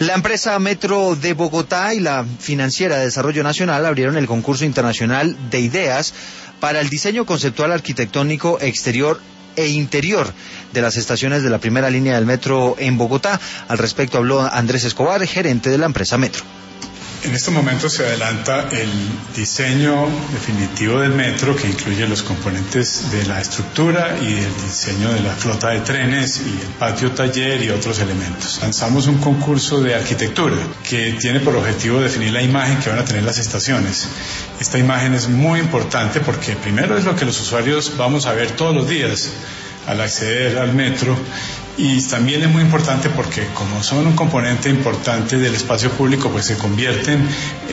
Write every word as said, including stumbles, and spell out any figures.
La empresa Metro de Bogotá y la Financiera de Desarrollo Nacional abrieron el concurso internacional de ideas para el diseño conceptual arquitectónico exterior e interior de las estaciones de la primera línea del metro en Bogotá. Al respecto habló Andrés Escobar, gerente de la empresa Metro. En este momento se adelanta el diseño definitivo del metro, que incluye los componentes de la estructura y el diseño de la flota de trenes y el patio taller y otros elementos. Lanzamos un concurso de arquitectura que tiene por objetivo definir la imagen que van a tener las estaciones. Esta imagen es muy importante porque primero es lo que los usuarios vamos a ver todos los días al acceder al metro, y también es muy importante porque como son un componente importante del espacio público, pues se convierten